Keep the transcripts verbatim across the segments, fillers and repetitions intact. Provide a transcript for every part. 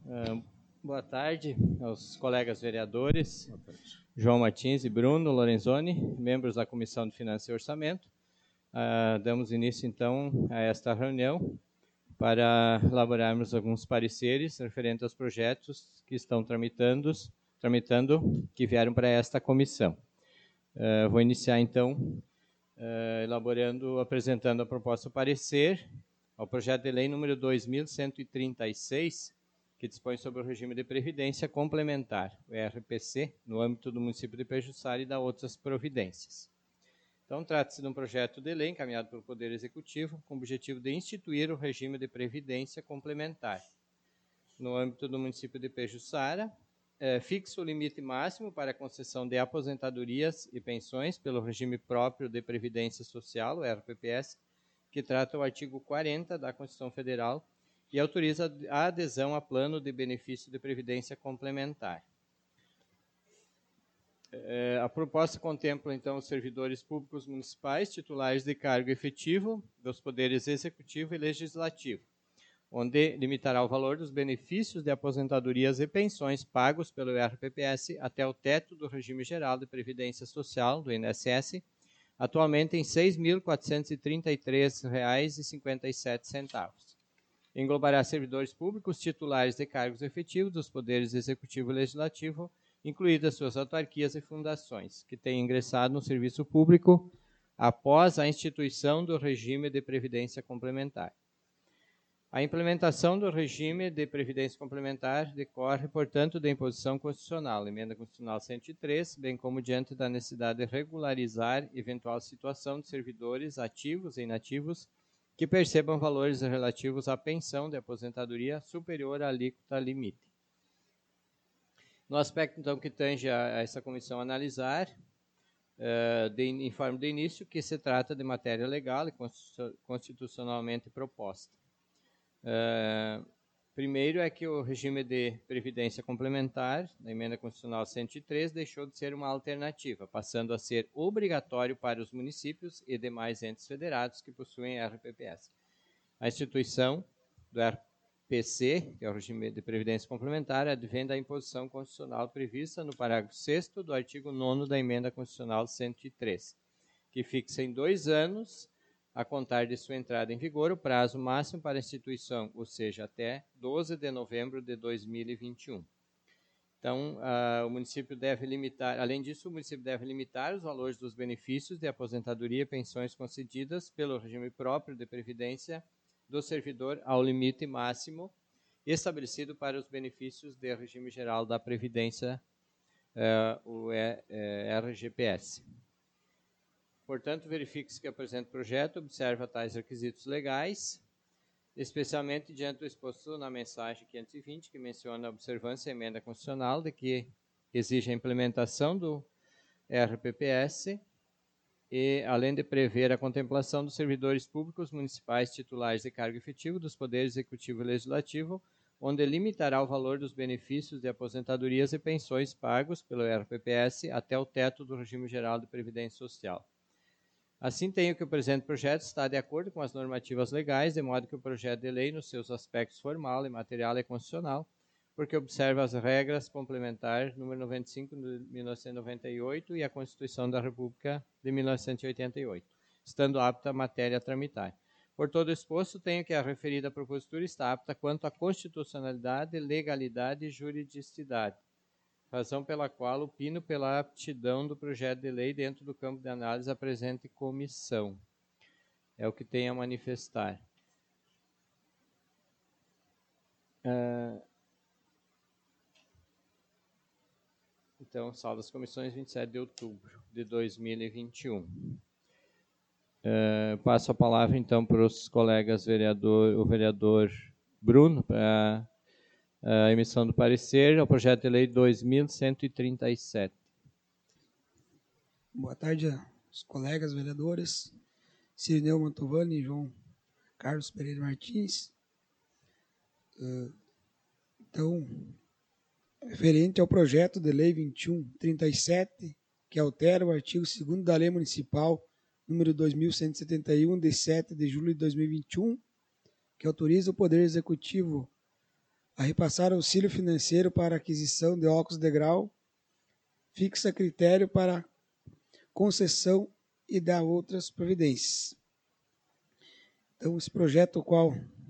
Uh, boa tarde aos colegas vereadores, João Martins e Bruno Lorenzoni, membros da Comissão de Finanças e Orçamento. Uh, damos início, então, a esta reunião para elaborarmos alguns pareceres referentes aos projetos que estão tramitando, tramitando que vieram para esta comissão. Uh, vou iniciar, então, uh, elaborando, apresentando a proposta de parecer ao projeto de lei número dois mil cento e trinta e seis, que dispõe sobre o regime de previdência complementar, o R P C, no âmbito do município de Pejuçara e da outras providências. Então, trata-se de um projeto de lei encaminhado pelo Poder Executivo com o objetivo de instituir o regime de previdência complementar. No âmbito do município de Pejuçara, é, fixa o limite máximo para a concessão de aposentadorias e pensões pelo regime próprio de Previdência Social, o R P P S, que trata o artigo quarenta da Constituição Federal, e autoriza a adesão a plano de benefício de previdência complementar. É, a proposta contempla, então, os servidores públicos municipais titulares de cargo efetivo dos poderes executivo e legislativo, onde limitará o valor dos benefícios de aposentadorias e pensões pagos pelo R P P S até o teto do regime geral de previdência social, do I N S S, atualmente em seis mil quatrocentos e trinta e três reais e cinquenta e sete centavos. Englobará servidores públicos titulares de cargos efetivos dos poderes executivo e legislativo, incluídas suas autarquias e fundações, que tenham ingressado no serviço público após a instituição do regime de previdência complementar. A implementação do regime de previdência complementar decorre, portanto, da imposição constitucional, emenda constitucional cento e três, bem como diante da necessidade de regularizar eventual situação de servidores ativos e inativos que percebam valores relativos à pensão de aposentadoria superior à alíquota limite. No aspecto, então, que tange a, a essa comissão analisar, uh, de, em forma de início, que se trata de matéria legal e constitucionalmente proposta. Uh, primeiro é que o regime de previdência complementar, da emenda constitucional cento e três, deixou de ser uma alternativa, passando a ser obrigatório para os municípios e demais entes federados que possuem R P P S. A instituição do R P C, que é o regime de previdência complementar, advém da imposição constitucional prevista no parágrafo sexto do artigo nono da emenda constitucional cento e três, que fixa em dois anos, a contar de sua entrada em vigor, o prazo máximo para a instituição, ou seja, até doze de novembro de dois mil e vinte e um. Então, uh, o município deve limitar, além disso, o município deve limitar os valores dos benefícios de aposentadoria e pensões concedidas pelo regime próprio de previdência do servidor ao limite máximo estabelecido para os benefícios do regime geral da Previdência, uh, o R G P S. Portanto, verifique-se que o presente projeto observa tais requisitos legais, especialmente diante do exposto na mensagem quinhentos e vinte, que menciona a observância e emenda constitucional de que exige a implementação do R P P S e, além de prever a contemplação dos servidores públicos municipais titulares de cargo efetivo dos poderes executivo e legislativo, onde limitará o valor dos benefícios de aposentadorias e pensões pagos pelo R P P S até o teto do regime geral de previdência social. Assim, tenho que o presente projeto está de acordo com as normativas legais, de modo que o projeto de lei, nos seus aspectos formal e material, é constitucional, porque observa as regras complementares número noventa e cinco de mil novecentos e noventa e oito e a Constituição da República de mil novecentos e oitenta e oito, estando apta a matéria a tramitar. Por todo exposto, tenho que a referida propositura está apta quanto à constitucionalidade, legalidade e juridicidade, razão pela qual opino pela aptidão do projeto de lei dentro do campo de análise da presente comissão. É o que tenho a manifestar. Uh, então, saldo das comissões, vinte e sete de outubro de dois mil e vinte e um. Uh, passo a palavra, então, para os colegas vereador, o vereador Bruno, para a emissão do parecer ao projeto de lei dois mil cento e trinta e sete. Boa tarde aos colegas vereadores, Cirineu Mantovani e João Carlos Pereira Martins. Uh, então, referente ao projeto de lei vinte e um trinta e sete, que altera o artigo segundo da Lei Municipal número dois mil cento e setenta e um, de sete de julho de dois mil e vinte e um, que autoriza o Poder Executivo a repassar auxílio financeiro para aquisição de óculos de grau, fixa critério para concessão e dá outras providências. Então, esse projeto, o qual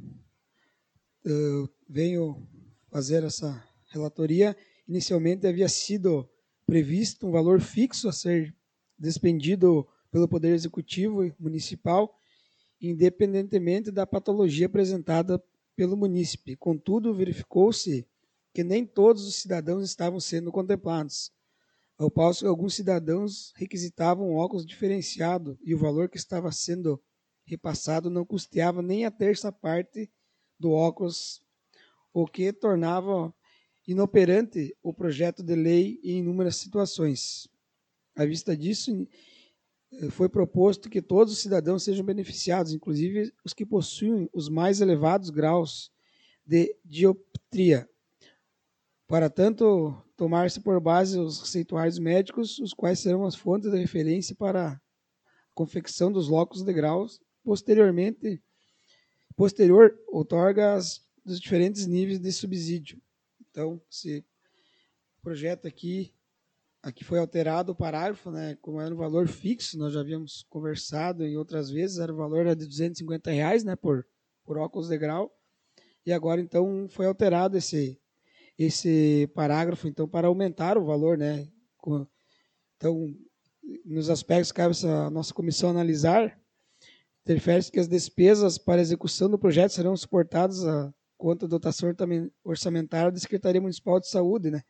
eu venho fazer essa relatoria, inicialmente havia sido previsto um valor fixo a ser despendido pelo Poder Executivo Municipal, independentemente da patologia apresentada pelo munícipe. Contudo, verificou-se que nem todos os cidadãos estavam sendo contemplados, ao passo que alguns cidadãos requisitavam um óculos diferenciado e o valor que estava sendo repassado não custeava nem a terça parte do óculos, o que tornava inoperante o projeto de lei em inúmeras situações. À vista disso, foi proposto que todos os cidadãos sejam beneficiados, inclusive os que possuem os mais elevados graus de dioptria. Para tanto, tomar-se por base os receituários médicos, os quais serão as fontes de referência para a confecção dos óculos de graus. Posteriormente, posterior, outorga as, os diferentes níveis de subsídio. Então, esse projeto aqui, aqui foi alterado o parágrafo, né, como era um valor fixo, nós já havíamos conversado em outras vezes, era o valor de duzentos e cinquenta reais, né, por, por óculos de grau, e agora, então, foi alterado esse, esse parágrafo, então, para aumentar o valor, né. Então, nos aspectos que cabe essa nossa comissão analisar, refere-se que as despesas para a execução do projeto serão suportadas a conta da dotação orçamentária da Secretaria Municipal de Saúde, né?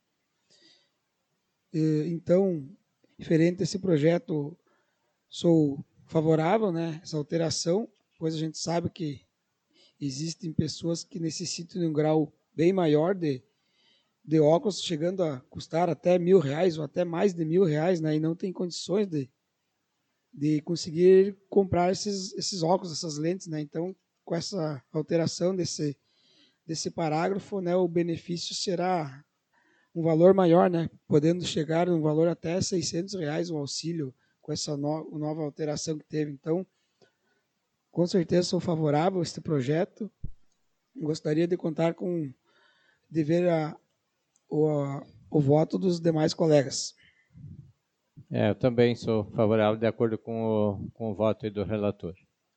Então, referente a esse projeto, sou favorável, né, essa alteração, pois a gente sabe que existem pessoas que necessitam de um grau bem maior de, de óculos, chegando a custar até mil reais ou até mais de mil reais, né, e não tem condições de, de conseguir comprar esses, esses óculos, essas lentes, né. Então, com essa alteração desse, desse parágrafo, né, o benefício será um valor maior, né, podendo chegar a um valor até seiscentos reais o auxílio com essa no, nova alteração que teve. Então, com certeza sou favorável a este projeto. Gostaria de contar com, de ver a, o, a, o voto dos demais colegas. É, eu também sou favorável, de acordo com o, com o voto do relator.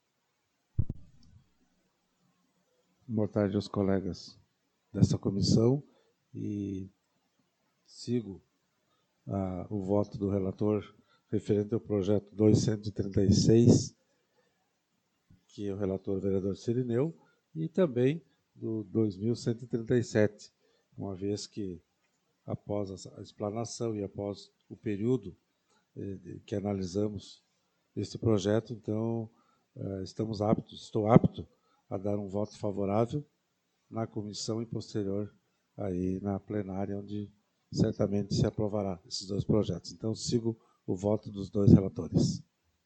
Boa tarde aos colegas dessa comissão e sigo ah, o voto do relator referente ao projeto duzentos e trinta e seis, que é o relator vereador Cirineu, e também do dois mil cento e trinta e sete, uma vez que, após a explanação e após o período eh, que analisamos este projeto, então, eh, estamos aptos, estou apto a dar um voto favorável na comissão e posterior aí na plenária, onde certamente se aprovará esses dois projetos. Então, sigo o voto dos dois relatores.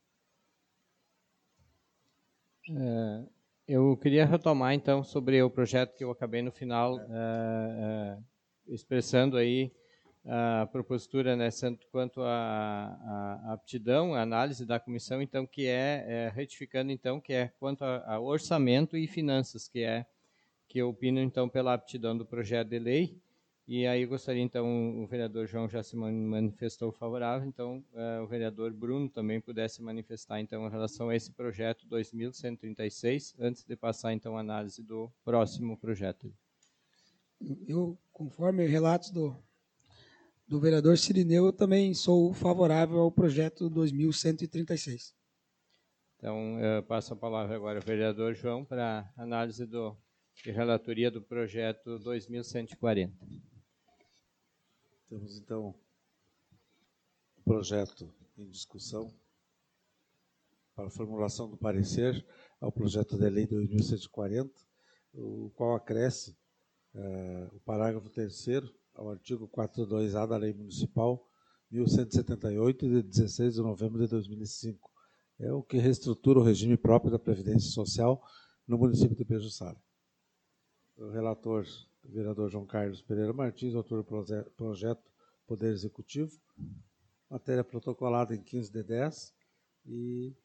É, eu queria retomar, então, sobre o projeto que eu acabei no final é, é, expressando aí a propositura, né, quanto à aptidão, a análise da comissão, então, que é, é retificando, então, que é quanto a, a orçamento e finanças, que é que eu opino, então, pela aptidão do projeto de lei. E aí gostaria, então, o vereador João já se manifestou favorável, então uh, o vereador Bruno também pudesse manifestar, então, em relação a esse projeto dois mil cento e trinta e seis, antes de passar, então, a análise do próximo projeto. Eu, conforme relatos do, do vereador Cirineu, eu também sou favorável ao projeto dois mil cento e trinta e seis. Então, eu passo a palavra agora ao vereador João para análise do, de relatoria do projeto dois mil cento e quarenta. Temos, então, o projeto em discussão para a formulação do parecer ao projeto de lei dois mil cento e quarenta, o qual acresce eh, o parágrafo terceiro ao artigo quatrocentos e dois A da Lei Municipal mil cento e setenta e oito, de dezesseis de novembro de dois mil e cinco. É o que reestrutura o regime próprio da Previdência Social no município de Pejuçara. O relator, o vereador João Carlos Pereira Martins, autor do projeto Poder Executivo, matéria protocolada em quinze de dez, e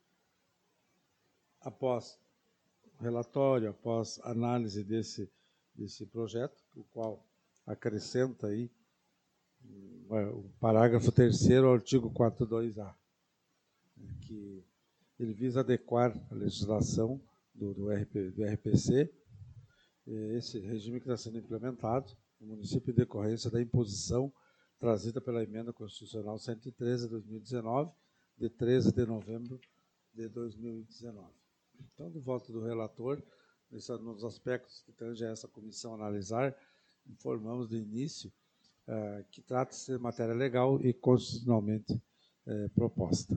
após o relatório, após análise desse desse projeto, o qual acrescenta aí o parágrafo terceiro ao artigo quatrocentos e dois A, que ele visa adequar a legislação do, do, R P, do R P C, esse regime que está sendo implementado no município em decorrência da imposição trazida pela Emenda Constitucional cento e treze de dois mil e dezenove, de treze de novembro de dois mil e dezenove. Então, do voto do relator, nos aspectos que tange a essa comissão analisar, informamos de início uh, que trata-se de matéria legal e constitucionalmente uh, proposta.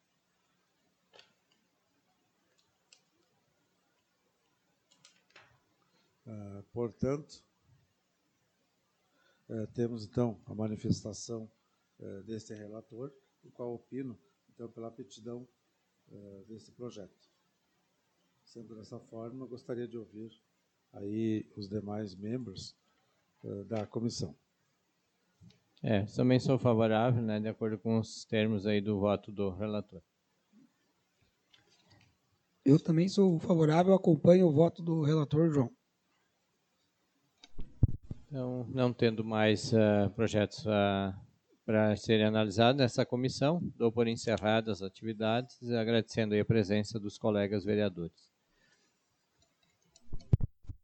Uh, portanto, uh, temos então a manifestação uh, deste relator, o qual opino então pela aptidão uh, desse projeto. Sendo dessa forma, gostaria de ouvir aí os demais membros uh, da comissão. É, também sou favorável, né, de acordo com os termos aí do voto do relator. Eu também sou favorável, acompanho o voto do relator, João. Então, não tendo mais uh, projetos uh, para serem analisados nessa comissão, dou por encerradas as atividades, agradecendo aí a presença dos colegas vereadores.